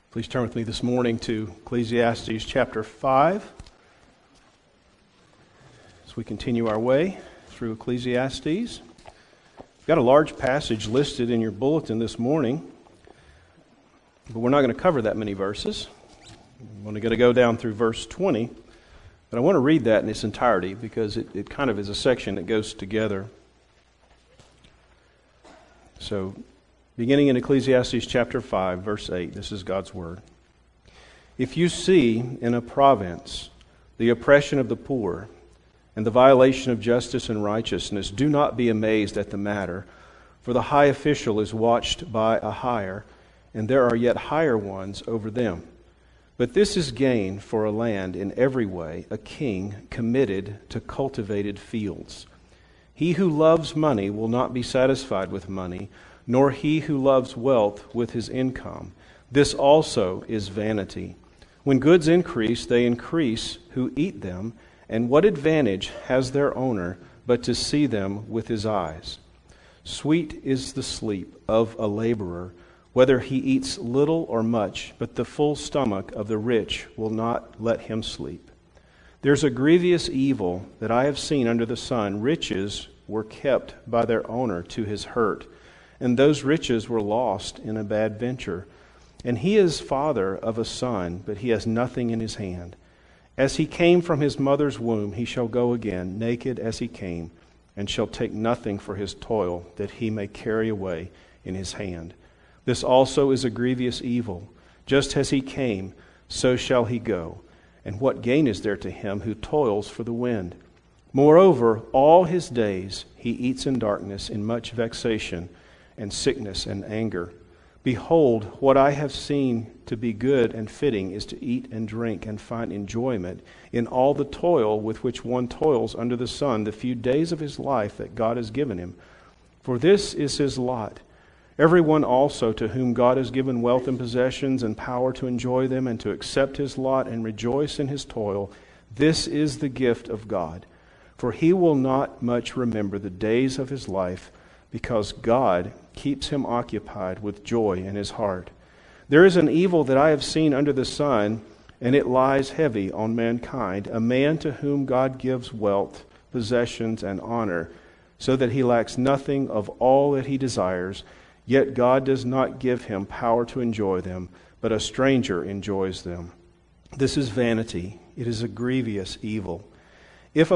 Please turn with me this morning to Ecclesiastes chapter 5 as we continue our way through Ecclesiastes. We've got a large passage listed in your bulletin this morning, but we're not going to cover that many verses. I'm only going to go down through verse 20, but I want to read that in its entirety because it kind of is a section that goes together. So, beginning in Ecclesiastes chapter 5, verse 8, this is God's word. If you see in a province the oppression of the poor and the violation of justice and righteousness, do not be amazed at the matter, for the high official is watched by a higher, and there are yet higher ones over them. But this is gain for a land in every way, a king committed to cultivated fields. He who loves money will not be satisfied with money, nor he who loves wealth with his income. This also is vanity. When goods increase, they increase who eat them, and what advantage has their owner but to see them with his eyes? Sweet is the sleep of a laborer, whether he eats little or much, but the full stomach of the rich will not let him sleep. There's a grievous evil that I have seen under the sun. Riches were kept by their owner to his hurt, and those riches were lost in a bad venture. And he is father of a son, but he has nothing in his hand. As he came from his mother's womb, he shall go again, naked as he came, and shall take nothing for his toil that he may carry away in his hand. This also is a grievous evil. Just as he came, so shall he go. And what gain is there to him who toils for the wind? Moreover, all his days he eats in darkness, in much vexation, and sickness and anger. Behold, what I have seen to be good and fitting is to eat and drink and find enjoyment in all the toil with which one toils under the sun, the few days of his life that God has given him. For this is his lot. Everyone also to whom God has given wealth and possessions and power to enjoy them and to accept his lot and rejoice in his toil, this is the gift of God. For he will not much remember the days of his life, because God keeps him occupied with joy in his heart. There is an evil that I have seen under the sun, and it lies heavy on mankind, a man to whom God gives wealth, possessions, and honor, so that he lacks nothing of all that he desires, yet God does not give him power to enjoy them, but a stranger enjoys them. This is vanity. It is a grievous evil. If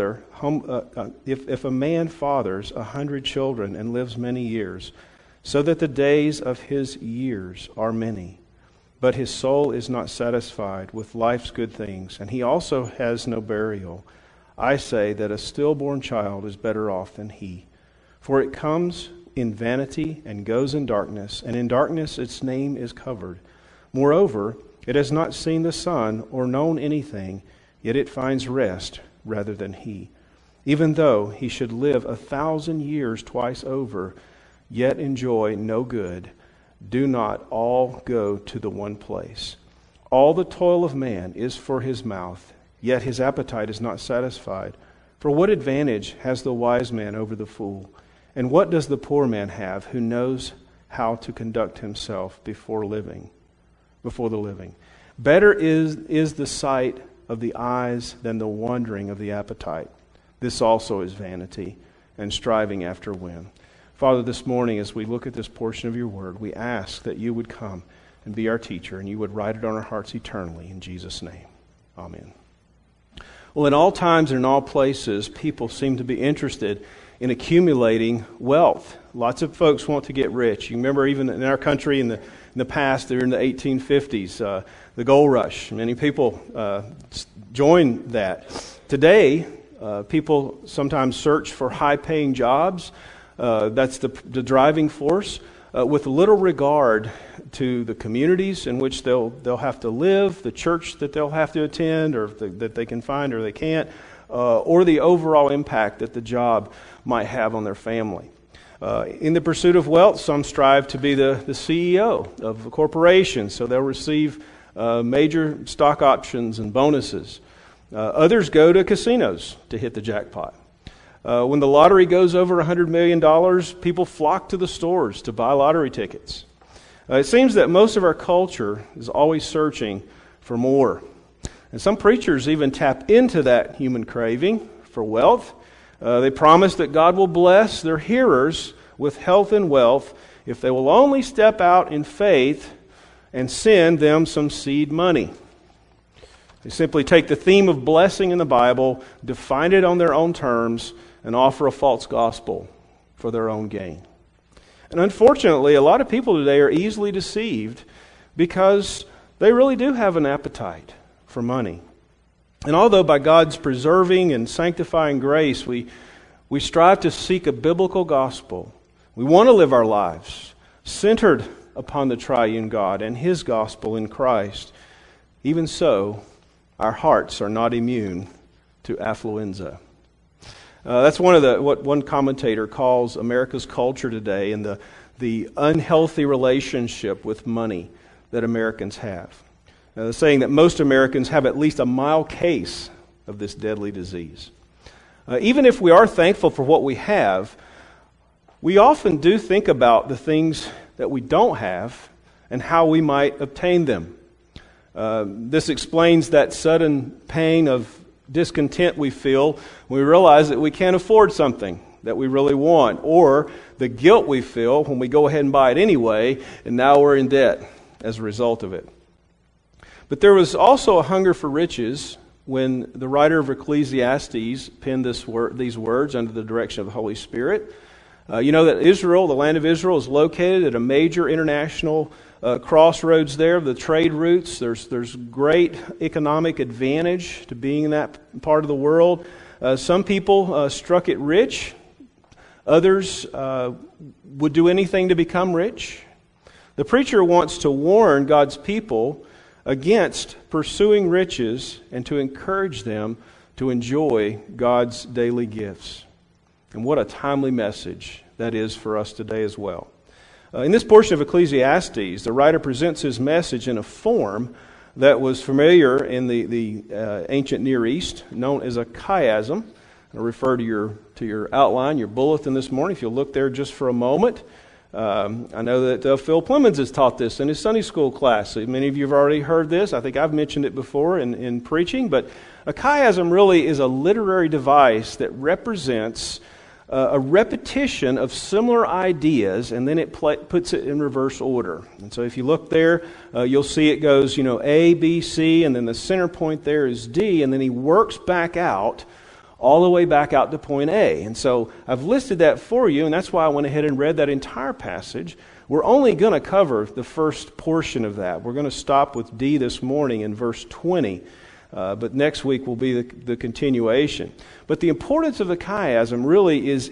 a man fathers 100 children and lives many years, so that the days of his years are many, but his soul is not satisfied with life's good things, and he also has no burial, I say that a stillborn child is better off than he. For it comes in vanity and goes in darkness, and in darkness its name is covered. Moreover, it has not seen the sun or known anything, yet it finds rest rather than he. Even though he should live 1,000 years twice over, yet enjoy no good, do not all go to the one place. All the toil of man is for his mouth, yet his appetite is not satisfied. For what advantage has the wise man over the fool? And what does the poor man have who knows how to conduct himself before the living? Better is the sight of the eyes than the wandering of the appetite. This also is vanity and striving after wind. Father, this morning as we look at this portion of your word, we ask that you would come and be our teacher and you would write it on our hearts eternally. In Jesus' name, amen. Well, in all times and in all places, people seem to be interested in accumulating wealth. Lots of folks want to get rich. You remember even in our country in the past, during the 1850s, the gold rush. Many people joined that. Today, people sometimes search for high-paying jobs. That's the driving force, with little regard to the communities in which they'll have to live, the church that they'll have to attend, or that they can find or they can't, or the overall impact that the job might have on their family. In the pursuit of wealth, some strive to be the CEO of a corporation, so they'll receive major stock options and bonuses. Others go to casinos to hit the jackpot. When the lottery goes over $100 million, people flock to the stores to buy lottery tickets. It seems that most of our culture is always searching for more. And some preachers even tap into that human craving for wealth. They promise that God will bless their hearers with health and wealth if they will only step out in faith and send them some seed money. They simply take the theme of blessing in the Bible, define it on their own terms, and offer a false gospel for their own gain. And unfortunately, a lot of people today are easily deceived because they really do have an appetite for money. And although by God's preserving and sanctifying grace, we strive to seek a biblical gospel, we want to live our lives centered upon the triune God and His gospel in Christ. Even so, our hearts are not immune to affluenza. That's what one commentator calls America's culture today and the unhealthy relationship with money that Americans have. They're saying that most Americans have at least a mild case of this deadly disease. Even if we are thankful for what we have, we often do think about the things that we don't have and how we might obtain them. This explains that sudden pang of discontent we feel when we realize that we can't afford something that we really want, or the guilt we feel when we go ahead and buy it anyway, and now we're in debt as a result of it. But there was also a hunger for riches when the writer of Ecclesiastes penned these words under the direction of the Holy Spirit. You know that Israel, the land of Israel, is located at a major international crossroads there of the trade routes. There's great economic advantage to being in that part of the world. Some people struck it rich. Others would do anything to become rich. The preacher wants to warn God's people against pursuing riches and to encourage them to enjoy God's daily gifts. And what a timely message that is for us today as well. In this portion of Ecclesiastes, the writer presents his message in a form that was familiar in the ancient Near East, known as a chiasm. I'll refer to your outline, your bulletin this morning, if you'll look there just for a moment. I know that Phil Plemons has taught this in his Sunday school class. So many of you have already heard this. I think I've mentioned it before in preaching. But a chiasm really is a literary device that represents a repetition of similar ideas, and then it puts it in reverse order. And so if you look there, you'll see it goes, A, B, C, and then the center point there is D, and then he works back out, all the way back out to point A. And so I've listed that for you, and that's why I went ahead and read that entire passage. We're only going to cover the first portion of that. We're going to stop with D this morning in verse 20. But next week will be the continuation. But the importance of the chiasm really is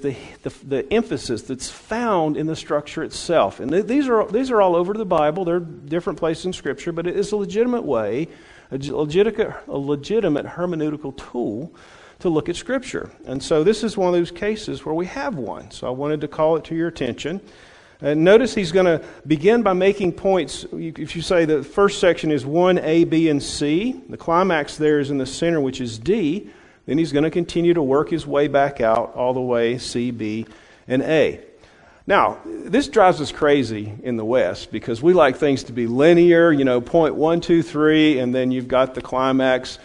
the emphasis that's found in the structure itself. And these are all over the Bible. They're different places in Scripture, but it is a legitimate way, a legitimate hermeneutical tool to look at Scripture. And so this is one of those cases where we have one. So I wanted to call it to your attention. And notice he's going to begin by making points. If you say the first section is 1, A, B, and C, the climax there is in the center, which is D. Then he's going to continue to work his way back out all the way C, B, and A. Now, this drives us crazy in the West because we like things to be linear, point 1, 2, 3, and then you've got the climax.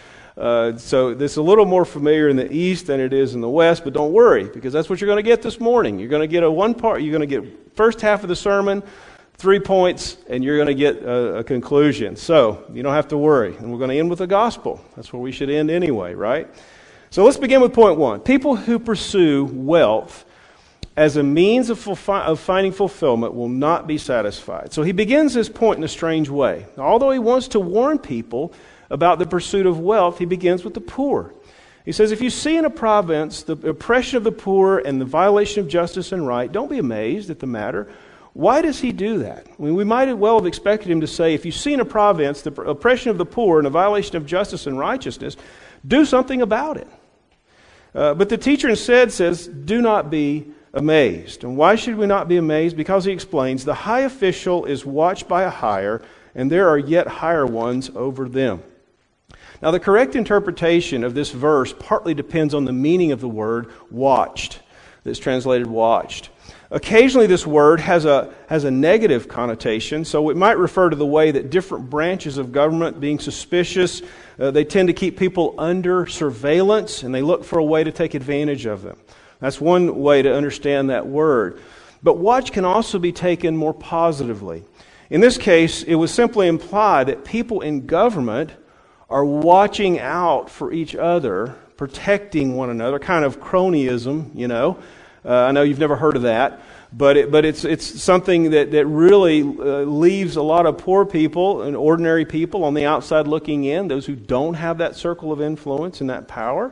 So this is a little more familiar in the East than it is in the West, but don't worry, because that's what you're going to get this morning. You're going to get you're going to get first half of the sermon, 3 points, and you're going to get a conclusion. So you don't have to worry. And we're going to end with the gospel. That's where we should end anyway, right? So let's begin with point 1. People who pursue wealth as a means of finding fulfillment will not be satisfied. So he begins this point in a strange way. Although he wants to warn people about the pursuit of wealth, he begins with the poor. He says, if you see in a province the oppression of the poor and the violation of justice and right, don't be amazed at the matter. Why does he do that? I mean, we might well have expected him to say, if you see in a province the oppression of the poor and the violation of justice and righteousness, do something about it. But the teacher instead says, do not be amazed. And why should we not be amazed? Because he explains, the high official is watched by a higher, and there are yet higher ones over them. Now, the correct interpretation of this verse partly depends on the meaning of the word watched, that's translated watched. Occasionally this word has a negative connotation, so it might refer to the way that different branches of government, being suspicious, they tend to keep people under surveillance and they look for a way to take advantage of them. That's one way to understand that word. But watch can also be taken more positively. In this case, it was simply implied that people in government are watching out for each other, protecting one another, kind of cronyism, you know. I know you've never heard of that, but it's something that really leaves a lot of poor people and ordinary people on the outside looking in, those who don't have that circle of influence and that power.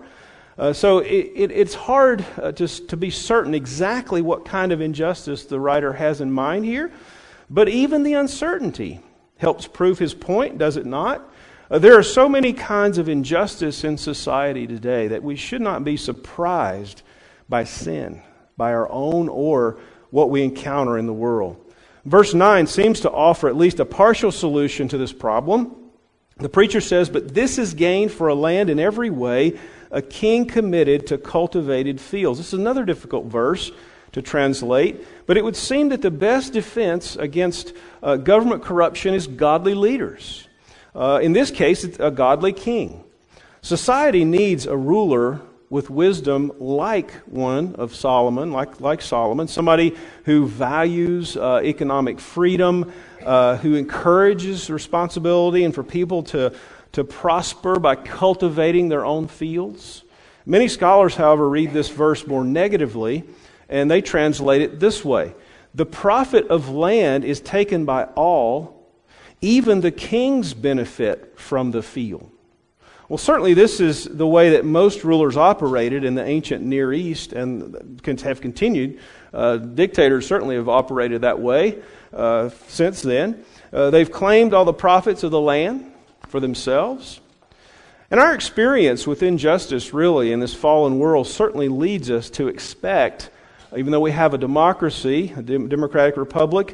So it's hard to be certain exactly what kind of injustice the writer has in mind here, but even the uncertainty helps prove his point, does it not? There are so many kinds of injustice in society today that we should not be surprised by sin, by our own or what we encounter in the world. Verse 9 seems to offer at least a partial solution to this problem. The preacher says, "But this is gained for a land in every way, a king committed to cultivated fields." This is another difficult verse to translate, but it would seem that the best defense against government corruption is godly leaders. In this case, it's a godly king. Society needs a ruler with wisdom like one of Solomon, like Solomon, somebody who values economic freedom, who encourages responsibility and for people to prosper by cultivating their own fields. Many scholars, however, read this verse more negatively, and they translate it this way: "The profit of land is taken by all, even the kings benefit from the field." Well, certainly this is the way that most rulers operated in the ancient Near East and have continued. Dictators certainly have operated that way since then. They've claimed all the profits of the land for themselves. And our experience with injustice really in this fallen world certainly leads us to expect, even though we have a democracy, a democratic republic,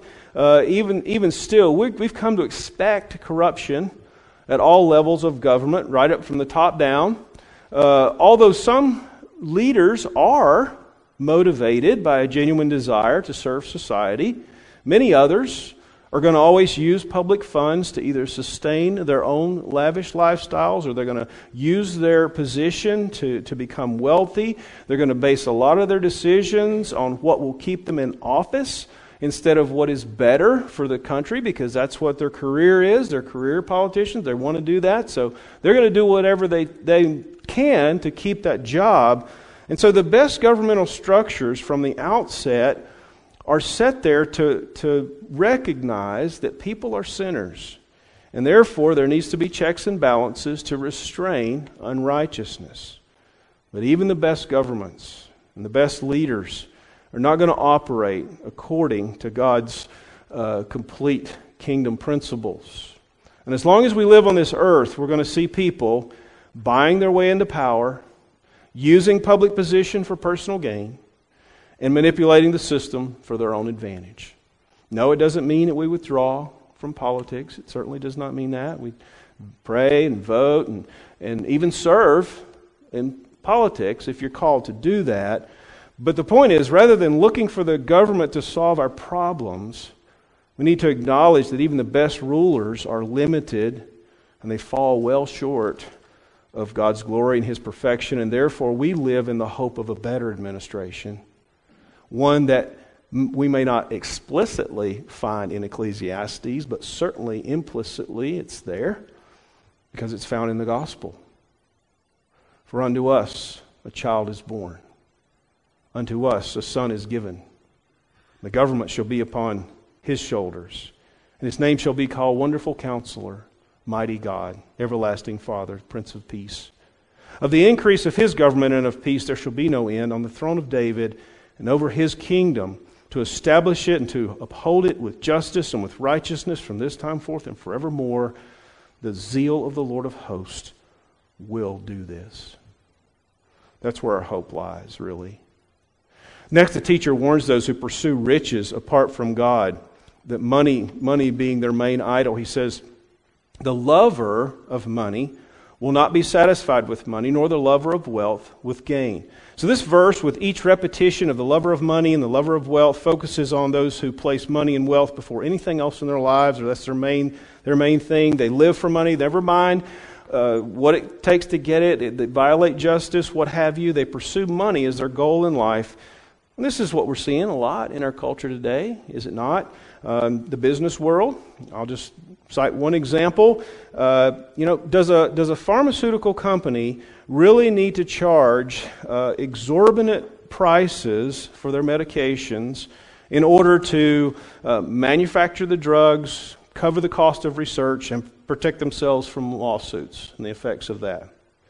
even still, we've come to expect corruption at all levels of government, right up from the top down. Although some leaders are motivated by a genuine desire to serve society, many others are going to always use public funds to either sustain their own lavish lifestyles, or they're going to use their position to become wealthy. They're going to base a lot of their decisions on what will keep them in office instead of what is better for the country, because that's what their career is. They're career politicians. They want to do that. So they're going to do whatever they can to keep that job. And so the best governmental structures from the outset are set there to recognize that people are sinners. And therefore there needs to be checks and balances to restrain unrighteousness. But even the best governments and the best leaders are not going to operate according to God's complete kingdom principles. And as long as we live on this earth, we're going to see people buying their way into power, using public position for personal gain, and manipulating the system for their own advantage. No, it doesn't mean that we withdraw from politics. It certainly does not mean that. We pray and vote and even serve in politics if you're called to do that. But the point is, rather than looking for the government to solve our problems, we need to acknowledge that even the best rulers are limited and they fall well short of God's glory and His perfection, and therefore we live in the hope of a better administration, one that we may not explicitly find in Ecclesiastes, but certainly implicitly it's there because it's found in the gospel. "For unto us a child is born. Unto us a son is given. The government shall be upon his shoulders. And his name shall be called Wonderful Counselor, Mighty God, Everlasting Father, Prince of Peace. Of the increase of his government and of peace there shall be no end on the throne of David and over his kingdom, to establish it and to uphold it with justice and with righteousness from this time forth and forevermore. The zeal of the Lord of hosts will do this." That's where our hope lies, really. Next, the teacher warns those who pursue riches apart from God, that money being their main idol. He says, "The lover of money will not be satisfied with money, nor the lover of wealth with gain. So this verse, with each repetition of the lover of money and the lover of wealth, focuses on those who place money and wealth before anything else in their lives, or that's their main thing. They live for money, never mind what it takes to get it. They violate justice, what have you. They pursue money as their goal in life. And this is what we're seeing a lot in our culture today, is it not? The business world. I'll just cite one example. Does a pharmaceutical company really need to charge exorbitant prices for their medications in order to manufacture the drugs, cover the cost of research, and protect themselves from lawsuits and the effects of that?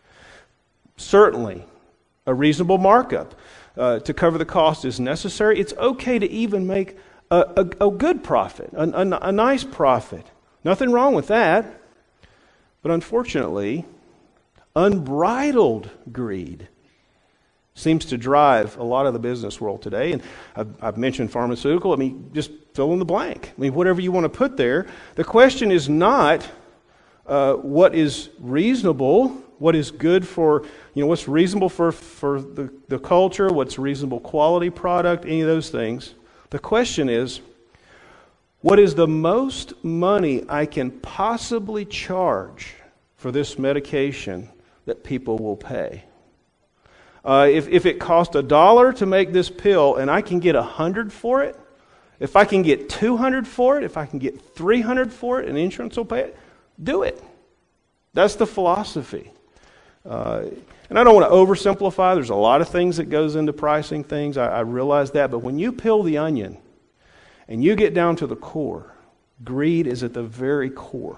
Certainly, a reasonable markup to cover the cost is necessary. It's okay to even make a good profit, a nice profit. Nothing wrong with that. But unfortunately, unbridled greed seems to drive a lot of the business world today. And I've mentioned pharmaceutical. Just fill in the blank. Whatever you want to put there. The question is not what is reasonable, what is good for, what's reasonable for the culture, what's reasonable quality product, any of those things. The question is, what is the most money I can possibly charge for this medication that people will pay? If it costs $1 to make this pill and I can get $100 for it, if I can get $200 for it, if I can get $300 for it and insurance will pay it, do it. That's the philosophy. And I don't want to oversimplify. There's a lot of things that goes into pricing things. I realize that. But when you peel the onion and you get down to the core, greed is at the very core.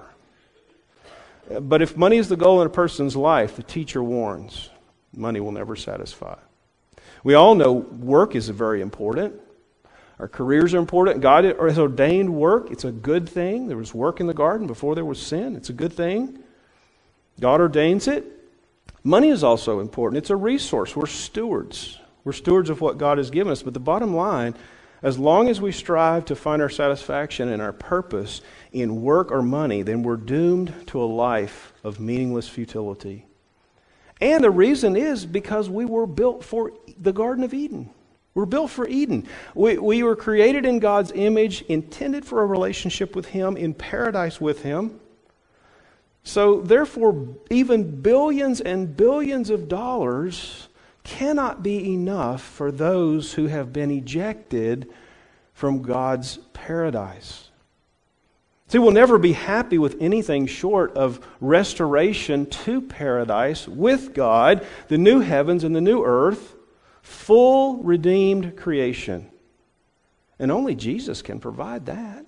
But if money is the goal in a person's life, the teacher warns, money will never satisfy. We all know work is very important. Our careers are important. God has ordained work. It's a good thing. There was work in the garden before there was sin. It's a good thing. God ordains it. Money is also important. It's a resource. We're stewards. We're stewards of what God has given us. But the bottom line, as long as we strive to find our satisfaction and our purpose in work or money, then we're doomed to a life of meaningless futility. And the reason is because we were built for the Garden of Eden. We're built for Eden. We were created in God's image, intended for a relationship with Him, in paradise with Him. So therefore, even billions and billions of dollars cannot be enough for those who have been ejected from God's paradise. See, we'll never be happy with anything short of restoration to paradise with God, the new heavens and the new earth, full redeemed creation. And only Jesus can provide that.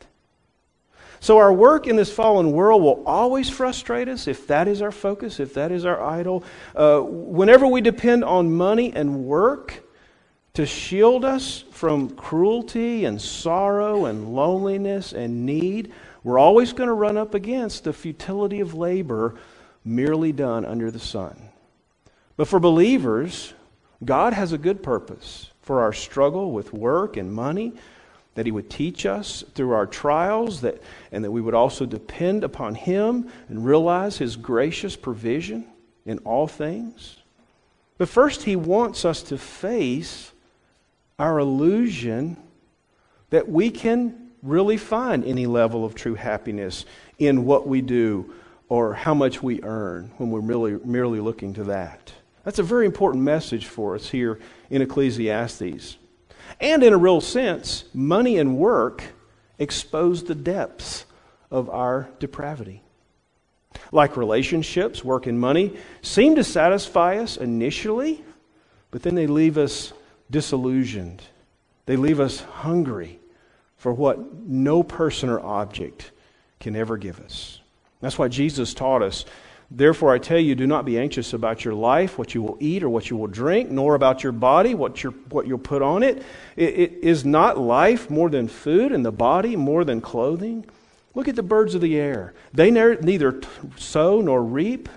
So our work in this fallen world will always frustrate us if that is our focus, if that is our idol. Whenever we depend on money and work to shield us from cruelty and sorrow and loneliness and need, we're always going to run up against the futility of labor merely done under the sun. But for believers, God has a good purpose for our struggle with work and money, that He would teach us through our trials, and that we would also depend upon Him and realize His gracious provision in all things. But first, He wants us to face our illusion that we can really find any level of true happiness in what we do or how much we earn when we're merely looking to that. That's a very important message for us here in Ecclesiastes. And in a real sense, money and work expose the depths of our depravity. Like relationships, work and money seem to satisfy us initially, but then they leave us disillusioned. They leave us hungry for what no person or object can ever give us. That's why Jesus taught us, "Therefore I tell you, do not be anxious about your life, what you will eat or what you will drink, nor about your body, what you'll put on it. Is not life more than food, and the body more than clothing? Look at the birds of the air. They neither sow nor reap,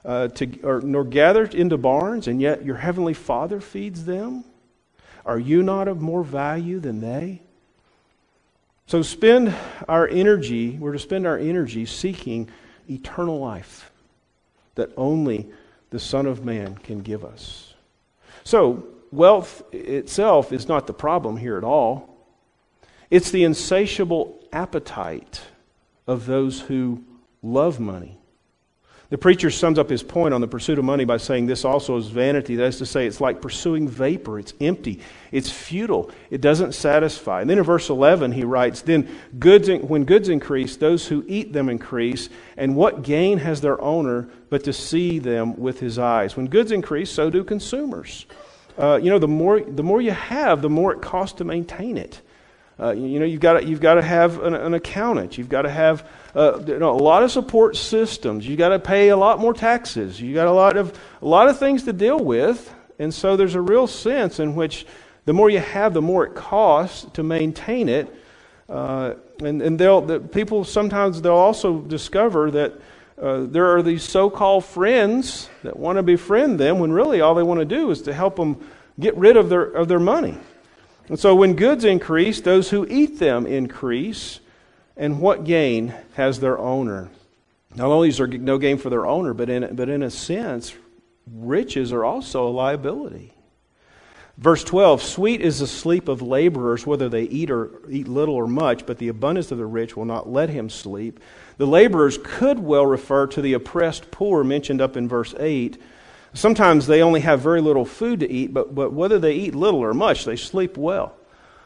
nor gather into barns, and yet your heavenly Father feeds them. Are you not of more value than they?" So we're to spend our energy seeking eternal life. that only the Son of Man can give us. So, wealth itself is not the problem here at all. It's the insatiable appetite of those who love money. The preacher sums up his point on the pursuit of money by saying this also is vanity. That is to say, it's like pursuing vapor. It's empty. It's futile. It doesn't satisfy. And then in verse 11 he writes, then when goods increase, those who eat them increase. And what gain has their owner but to see them with his eyes? When goods increase, so do consumers. The more you have, the more it costs to maintain it. You've got to have an accountant. You've got to have a lot of support systems. You've got to pay a lot more taxes. You got a lot of things to deal with, and so there's a real sense in which the more you have, the more it costs to maintain it. People sometimes they'll also discover that there are these so-called friends that want to befriend them when really all they want to do is to help them get rid of their money. And so when goods increase, those who eat them increase. And what gain has their owner? Not only is there no gain for their owner, but in a sense, riches are also a liability. Verse 12, sweet is the sleep of laborers, whether they eat little or much, but the abundance of the rich will not let him sleep. The laborers could well refer to the oppressed poor mentioned up in verse 8. Sometimes they only have very little food to eat, but whether they eat little or much, they sleep well.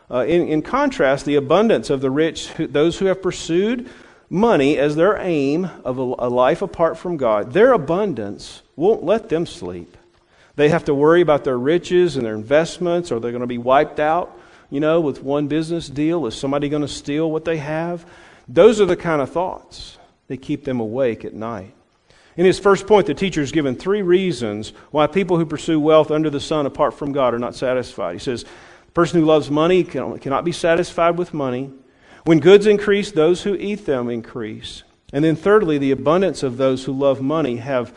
In contrast, the abundance of the rich, those who have pursued money as their aim of a life apart from God, their abundance won't let them sleep. They have to worry about their riches and their investments. Are they going to be wiped out, with one business deal? Is somebody going to steal what they have? Those are the kind of thoughts that keep them awake at night. In his first point, the teacher has given 3 reasons why people who pursue wealth under the sun apart from God are not satisfied. He says, the person who loves money cannot be satisfied with money. When goods increase, those who eat them increase. And then thirdly, the abundance of those who love money have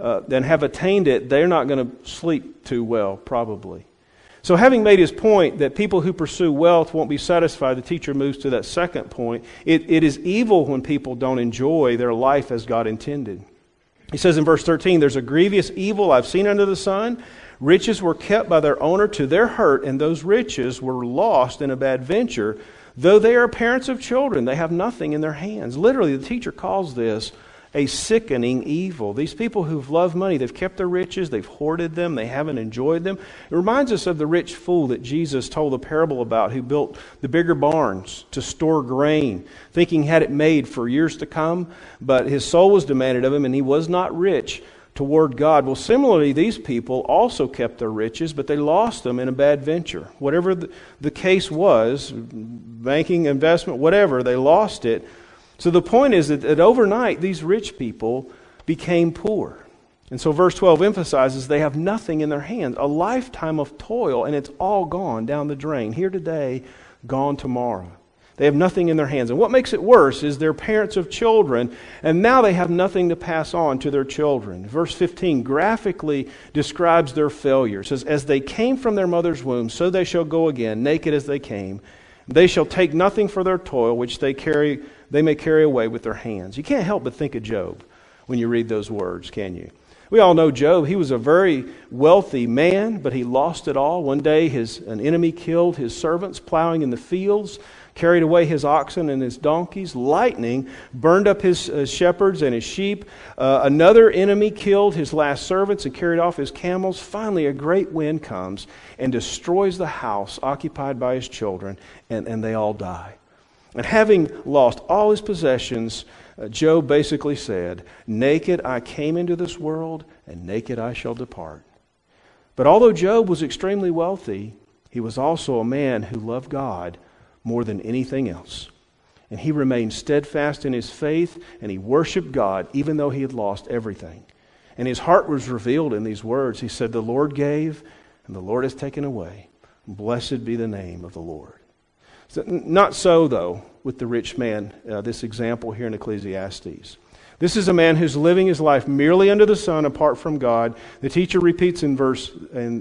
attained it, they're not going to sleep too well, probably. So having made his point that people who pursue wealth won't be satisfied, the teacher moves to that second point. It is evil when people don't enjoy their life as God intended. He says in verse 13, there's a grievous evil I've seen under the sun. Riches were kept by their owner to their hurt, and those riches were lost in a bad venture. Though they are parents of children, they have nothing in their hands. Literally, the teacher calls this a sickening evil. These people who've loved money, they've kept their riches, they've hoarded them, they haven't enjoyed them. It reminds us of the rich fool that Jesus told the parable about, who built the bigger barns to store grain, thinking he had it made for years to come, but his soul was demanded of him, and he was not rich toward God. Well, similarly, these people also kept their riches, but they lost them in a bad venture. Whatever the case was, banking, investment, whatever, they lost it. So the point is that overnight, these rich people became poor. And so verse 12 emphasizes they have nothing in their hands, a lifetime of toil, and it's all gone down the drain. Here today, gone tomorrow. They have nothing in their hands. And what makes it worse is they're parents of children, and now they have nothing to pass on to their children. Verse 15 graphically describes their failure. It says, as they came from their mother's womb, so they shall go again, naked as they came. They shall take nothing for their toil, which they may carry away with their hands. You can't help but think of Job when you read those words, can you? We all know Job. He was a very wealthy man, but he lost it all. One day an enemy killed his servants plowing in the fields, carried away his oxen and his donkeys. Lightning burned up his shepherds and his sheep. Another enemy killed his last servants and carried off his camels. Finally, a great wind comes and destroys the house occupied by his children, and they all die. And having lost all his possessions, Job basically said, naked I came into this world, and naked I shall depart. But although Job was extremely wealthy, he was also a man who loved God more than anything else. And he remained steadfast in his faith, and he worshiped God even though he had lost everything. And his heart was revealed in these words. He said, the Lord gave, and the Lord has taken away. Blessed be the name of the Lord. So, not so, though, with the rich man, this example here in Ecclesiastes. This is a man who's living his life merely under the sun apart from God. The teacher repeats in verse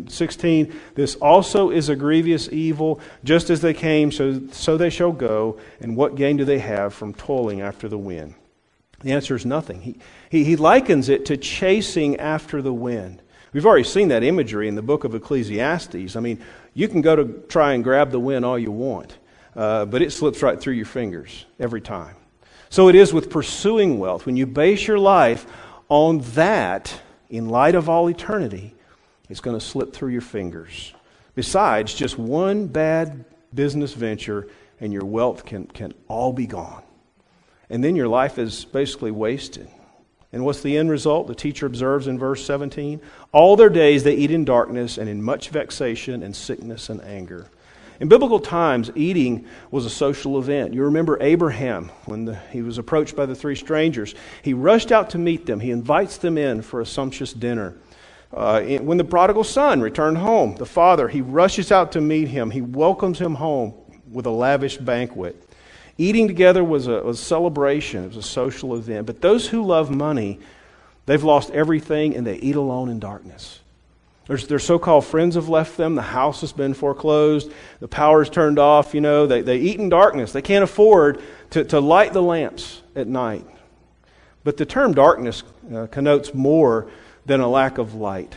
16, this also is a grievous evil. Just as they came, so they shall go. And what gain do they have from toiling after the wind? The answer is nothing. He likens it to chasing after the wind. We've already seen that imagery in the book of Ecclesiastes. I mean, you can go to try and grab the wind all you want, but it slips right through your fingers every time. So it is with pursuing wealth. When you base your life on that, in light of all eternity, it's going to slip through your fingers. Besides, just one bad business venture and your wealth can all be gone. And then your life is basically wasted. And what's the end result? The teacher observes in verse 17, all their days they eat in darkness and in much vexation and sickness and anger. In biblical times, eating was a social event. You remember Abraham, when he was approached by the three strangers. He rushed out to meet them. He invites them in for a sumptuous dinner. When the prodigal son returned home, the father, he rushes out to meet him. He welcomes him home with a lavish banquet. Eating together was a celebration. It was a social event. But those who love money, they've lost everything and they eat alone in darkness. Their so-called friends have left them. The house has been foreclosed. The power's turned off. You know, they eat in darkness. They can't afford to light the lamps at night. But the term darkness connotes more than a lack of light.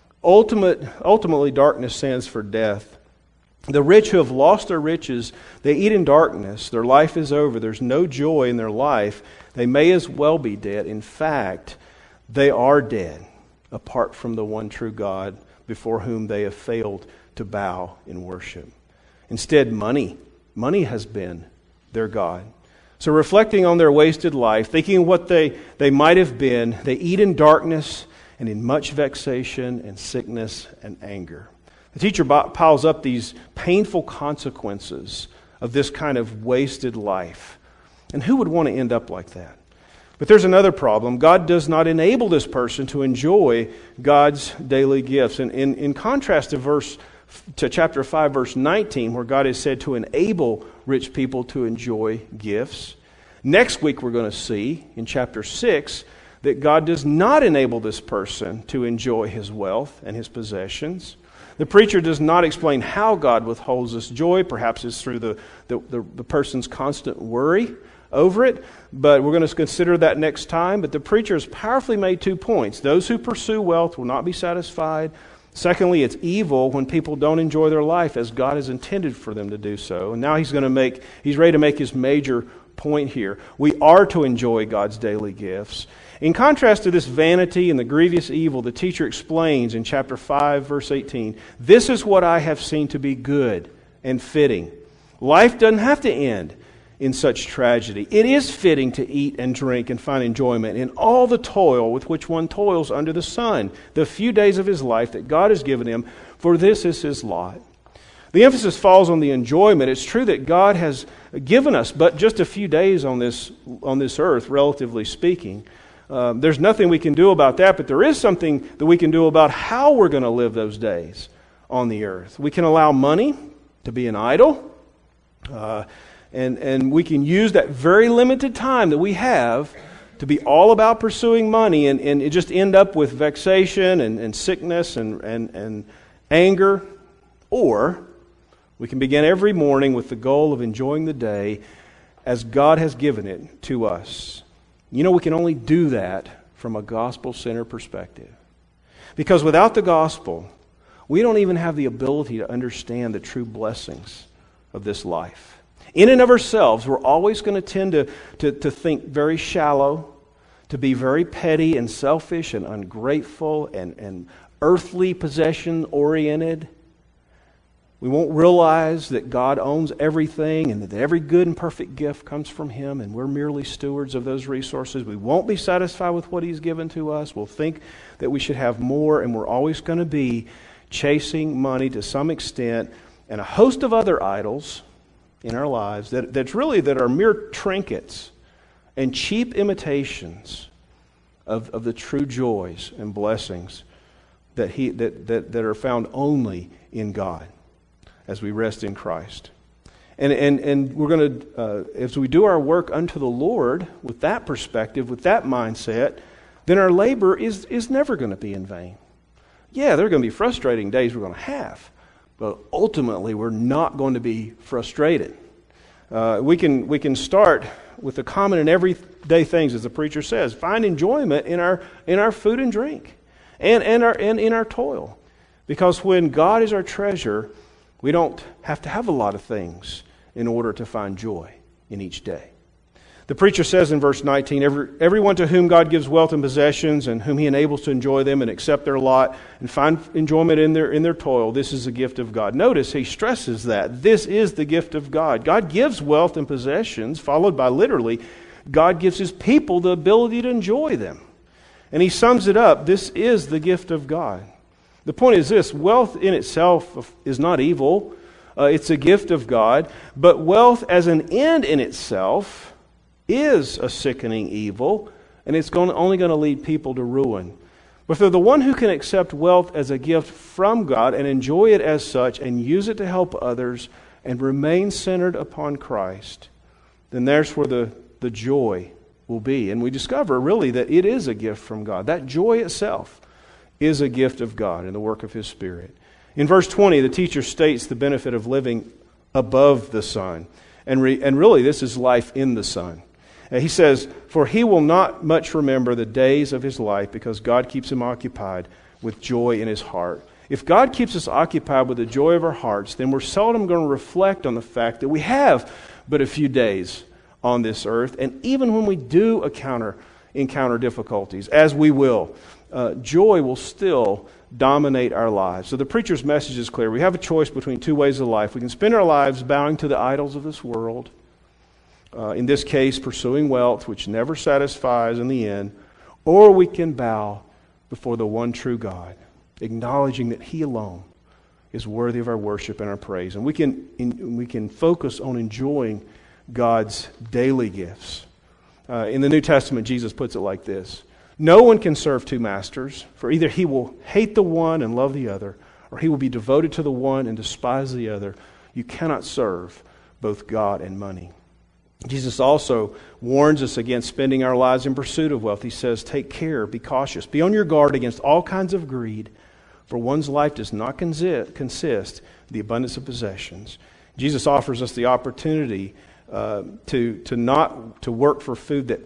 Ultimately, darkness stands for death. The rich who have lost their riches, they eat in darkness. Their life is over. There's no joy in their life. They may as well be dead. In fact, they are dead apart from the one true God before whom they have failed to bow in worship. Instead, money has been their God. So reflecting on their wasted life, thinking of what they might have been, they eat in darkness and in much vexation and sickness and anger. The teacher piles up these painful consequences of this kind of wasted life. And who would want to end up like that? But there's another problem. God does not enable this person to enjoy God's daily gifts. And in contrast to chapter 5, verse 19, where God is said to enable rich people to enjoy gifts, next week we're going to see in chapter 6 that God does not enable this person to enjoy his wealth and his possessions. The preacher does not explain how God withholds this joy. Perhaps it's through the person's constant worry over it, but we're going to consider that next time. But the preacher has powerfully made 2 points. Those who pursue wealth will not be satisfied. Secondly, it's evil when people don't enjoy their life as God has intended for them to do so. And now he's ready to make his major point here. We are to enjoy God's daily gifts. In contrast to this vanity and the grievous evil, the teacher explains in chapter 5, verse 18, this is what I have seen to be good and fitting. Life doesn't have to end in such tragedy. It is fitting to eat and drink and find enjoyment in all the toil with which one toils under the sun, the few days of his life that God has given him, for this is his lot. The emphasis falls on the enjoyment. It's true that God has given us but just a few days on this earth, relatively speaking. There's nothing we can do about that, but there is something that we can do about how we're going to live those days on the earth. We can allow money to be an idol, and we can use that very limited time that we have to be all about pursuing money and it just end up with vexation and sickness and anger. Or we can begin every morning with the goal of enjoying the day as God has given it to us. You know, we can only do that from a gospel-centered perspective. Because without the gospel, we don't even have the ability to understand the true blessings of this life. In and of ourselves, we're always going to tend to think very shallow, to be very petty and selfish and ungrateful and earthly possession-oriented. We won't realize that God owns everything and that every good and perfect gift comes from Him and we're merely stewards of those resources. We won't be satisfied with what He's given to us. We'll think that we should have more, and we're always going to be chasing money to some extent and a host of other idols in our lives that are mere trinkets and cheap imitations of the true joys and blessings that are found only in God as we rest in Christ. And we're going to, as we do our work unto the Lord with that perspective, with that mindset, then our labor is never going to be in vain. Yeah, there are going to be frustrating days we're going to have, but ultimately we're not going to be frustrated. We can start with the common and everyday things, as the preacher says. Find enjoyment in our food and drink and in our toil. Because when God is our treasure, we don't have to have a lot of things in order to find joy in each day. The preacher says in verse 19, everyone to whom God gives wealth and possessions and whom He enables to enjoy them and accept their lot and find enjoyment in their toil, this is a gift of God. Notice he stresses that. This is the gift of God. God gives wealth and possessions, followed by literally, God gives His people the ability to enjoy them. And he sums it up, this is the gift of God. The point is this, wealth in itself is not evil. It's a gift of God. But wealth as an end in itself is a sickening evil, and it's only going to lead people to ruin. But for the one who can accept wealth as a gift from God and enjoy it as such and use it to help others and remain centered upon Christ, then there's where the joy will be. And we discover really that it is a gift from God. That joy itself is a gift of God in the work of His Spirit. In verse 20, the teacher states the benefit of living above the sun. And really, this is life in the sun. He says, for he will not much remember the days of his life because God keeps him occupied with joy in his heart. If God keeps us occupied with the joy of our hearts, then we're seldom going to reflect on the fact that we have but a few days on this earth. And even when we do encounter difficulties, as we will, joy will still dominate our lives. So the preacher's message is clear. We have a choice between two ways of life. We can spend our lives bowing to the idols of this world, in this case, pursuing wealth, which never satisfies in the end, or we can bow before the one true God, acknowledging that He alone is worthy of our worship and our praise. And we can focus on enjoying God's daily gifts. In the New Testament, Jesus puts it like this: no one can serve two masters, for either he will hate the one and love the other, or he will be devoted to the one and despise the other. You cannot serve both God and money. Jesus also warns us against spending our lives in pursuit of wealth. He says, take care, be cautious, be on your guard against all kinds of greed, for one's life does not consist in the abundance of possessions. Jesus offers us the opportunity to work for food that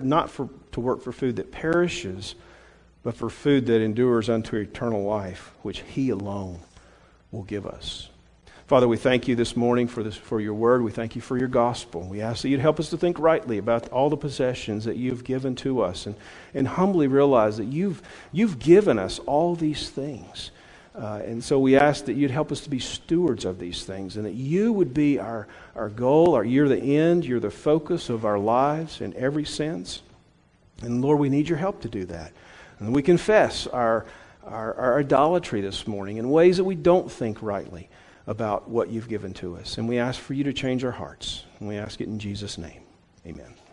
perishes, but for food that endures unto eternal life, which He alone will give us. Father, we thank You this morning for Your word. We thank You for Your gospel. We ask that You'd help us to think rightly about all the possessions that You've given to us, and humbly realize that You've given us all these things. And so we ask that You'd help us to be stewards of these things, and that You would be our goal. You're the end. You're the focus of our lives in every sense. And Lord, we need Your help to do that. And we confess our idolatry this morning in ways that we don't think rightly about what You've given to us. And we ask for You to change our hearts. And we ask it in Jesus' name. Amen.